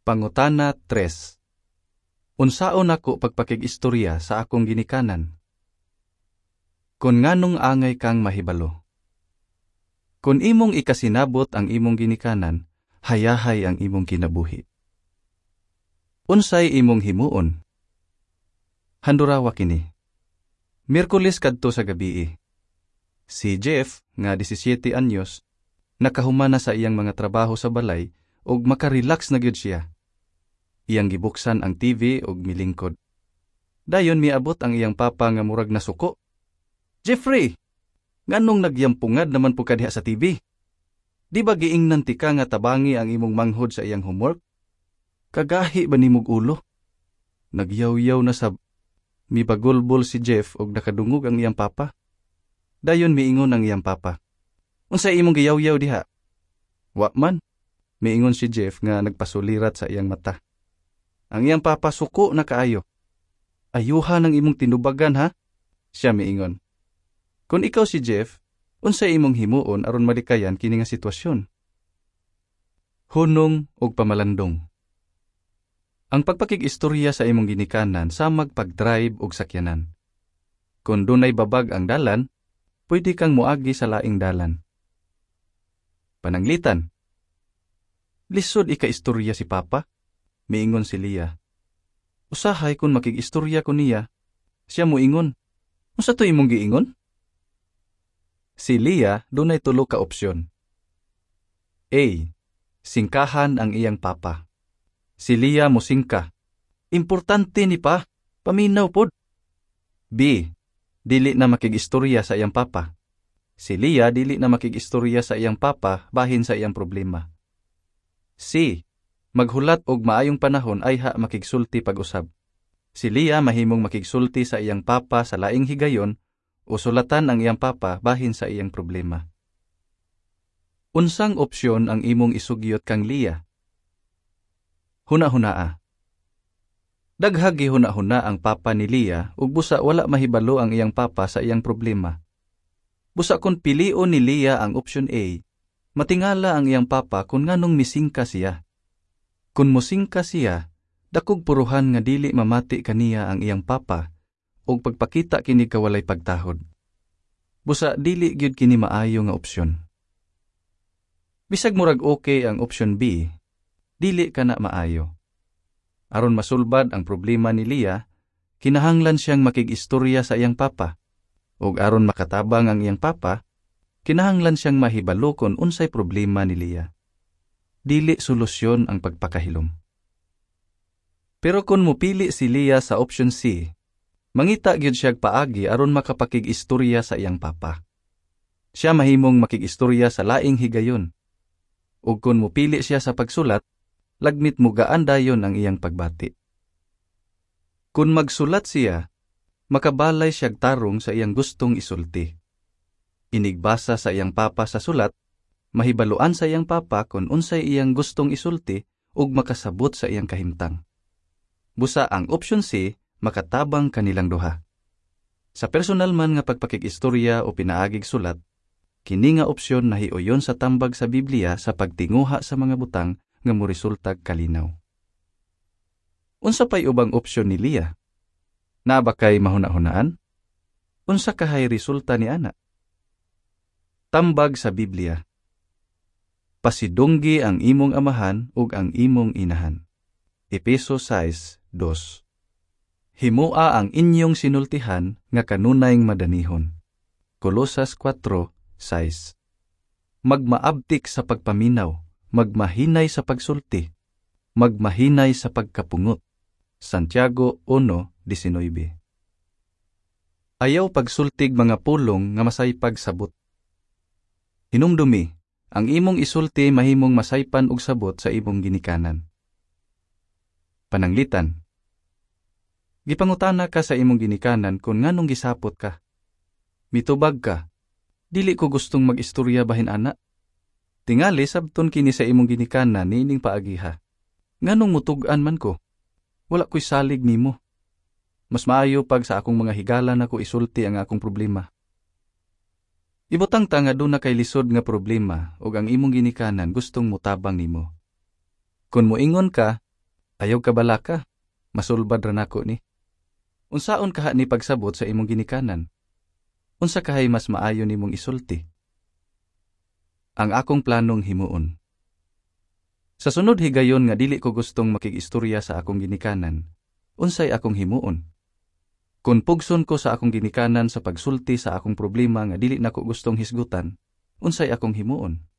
Pangutana 3. Unsaon ako pagpakig-istorya sa akong ginikanan? Kung nganong angay kang mahibalo. Kung imong ikasinabot ang imong ginikanan, hayahay ang imong kinabuhi. Unsay imong himuon? Handurawa kini. Miyerkules kadto sa gabii. Si Jeff, nga 17 anyos, nakahumana sa iyang mga trabaho sa balay ug makarelax na gyud siya. Iyang gibuksan ang TV ug milingkod. Dayon miabot ang iyang papa nga murag nasuko. "Jeffrey, nganong nagyampungad naman po ka diha sa TV? Di ba giingnan ti ka nga tabangi ang imong manghod sa iyang homework? Kagahi ba nimog ulo?" Nagyaw-yaw na sab. Mibagulbol si Jeff ug nakadungog ang iyang papa. Dayon miingon ang iyang papa, "Unsay imong giyaw-yaw diha?" "Wa man," miingon si Jeff nga nagpasulirat sa iyang mata. Ang iyang papa suko na kaayo. "Ayuha ng imong tinubagan ha?" Siya miingon. Kung ikaw si Jeff, unsay imong himuon aron malikayan kini nga sitwasyon? Hunong ug pamalandong. Ang pagpakig-istorya sa imong ginikanan samag pag-drive og sakyanan. Kung dunay babag ang dalan, pwede kang moagi sa laing dalan. Pananglitan. Lisod ika-istorya si Papa, miingon si Leah. Usahay kung makig-istorya ko niya, siya moingon, "Unsa to imong giingon?" Si Leah dunay tulo ka opsyon. A. Singkahan ang iyang papa. Si Leah mosingka. Importante ni pa, paminaw pod. B. Dili na makig-istorya sa iyang papa. Si Leah dili na makig-istorya sa iyang papa bahin sa iyang problema. C. Maghulat og maayong panahon ay ha makigsulti pag-usab. Si Leah mahimong makigsulti sa iyang papa sa laing higayon o sulatan ang iyang papa bahin sa iyang problema. Unsang opsyon ang imong isugyot kang Leah? Huna-hunaa. Daghagi huna-huna ang papa ni Leah ug busa wala mahibalo ang iyang papa sa iyang problema. Busa kung pilion ni Leah ang opsyon A, matingala ang iyang papa kung nganong misingka siya. Kung musingka siya, dakog puruhan nga dili mamati kaniya ang iyang papa ug pagpakita kini kawalay pagtahod. Busa dili gyud kini maayo nga opsyon. Bisag murag okay ang opsyon B, dili kana maayo. Aron masulbad ang problema ni Leah, kinahanglan siyang makig-istorya sa iyang papa. Ug aron makatabang ang iyang papa, kinahanglan siyang mahibalo kung unsay problema ni Leah. Dili solusyon ang pagpakahilom. Pero kung mupili si Leah sa option C, mangita gyud siya paagi aron makapakig-istorya sa iyang papa. Siya mahimong makig-istorya sa laing higayon. Ug kung mupili siya sa pagsulat, lagmit mugaan dayon ang iyang pagbati. Kung magsulat siya, makabalay siyag tarong sa iyang gustong isulti. Inigbasa sa iyang papa sa sulat, mahibaluan sa iyang papa kung unsay iyang gustong isulti ug makasabot sa iyang kahimtang. Busa ang option C, makatabang kanilang duha. Sa personal man nga pagpakig-istorya o pinaagig sulat, kini nga opsyon nahiuyon sa tambag sa Biblia sa pagtinguha sa mga butang nga moresultag kalinaw. Unsa pay ubang opsyon ni Leah? Na ba kay mahuna-hunaan? Unsa kahay resulta ni ana? Tambag sa Biblia. Pasidunggi ang imong amahan ug ang imong inahan. Efeso 6:2. Himua ang inyong sinultihan nga kanunayng madanihon. Kolosas 4:6. Magmaabtik sa pagpaminaw, magmahinay sa pagsulti, magmahinay sa pagkapungot. Santiago 1:19. Ayaw pagsultig mga pulong nga masaypag sabot. Hinumdumi, ang imong isulti mahimong masaypan og sabot sa imong ginikanan. Pananglitan. Gipangutana ka sa imong ginikanan kung nganong gisapot ka. Mitubag ka, dili ko gustong mag-istorya bahin ana. Tingali sabton kini sa imong ginikanan niining paagiha. Nganong mutug-an man ko? Wala ko'y salig nimo. Mas maayo pag sa akong mga higala na ko isulti ang akong problema. Ibutang ta nga doon na kay lisod nga problema ug ang imong ginikanan gustong mutabang nimo. Kung moingon ka, Ayaw ka balaka, masulbad ra nako ni. Unsaon kaha ni pagsabot sa imong ginikanan? Unsa kahay mas maayo nimong isulti? Ang akong planong himuon. Sa sunod higayon nga dili ko gustong makigistorya sa akong ginikanan, unsay akong himuon? Kung pugson ko sa akong ginikanan sa pagsulti sa akong problema nga dili nako gustong hisgutan, unsay akong himuon?